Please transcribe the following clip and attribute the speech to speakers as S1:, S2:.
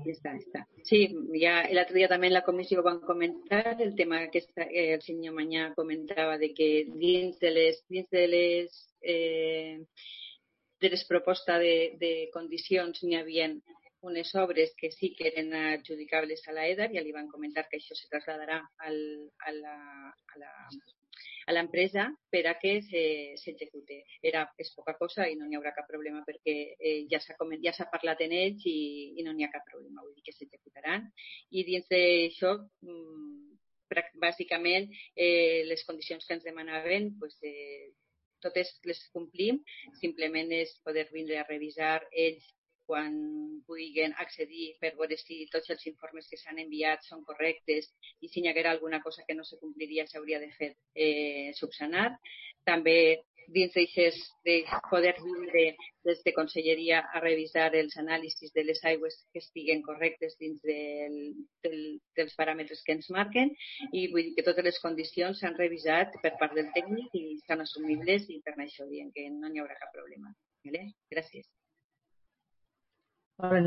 S1: Ja està. Sí, ja l'altre dia també en la comissió van comentar el tema que el senyor Mañà comentava de que dins de les propostes de condicions n'hi havia unes obres que sí que eren adjudicables a l'EDAR, ja li van comentar que això se traslladarà a l'empresa per a que s'execute. És poca cosa i no n'hi haurà cap problema perquè ja s'ha parlat en ells i no n'hi ha cap problema, vull dir que s'executaran. I dins d'això, bàsicament, les condicions que ens demanaven, totes les complim, simplement és poder vindre a revisar ells quan puguin accedir per veure si tots els informes que s'han enviat són correctes i si hi haguera alguna cosa que no se compliria s'hauria de fer subsanar. També dins de poder vindre des de Conselleria a revisar els anàlisis de les aigües que estiguen correctes dins dels paràmetres que ens marquen i vull dir que totes les condicions s'han revisat per part del tècnic i estan assumibles i per això diem que no hi haurà cap problema. Gràcies.
S2: Molt bé,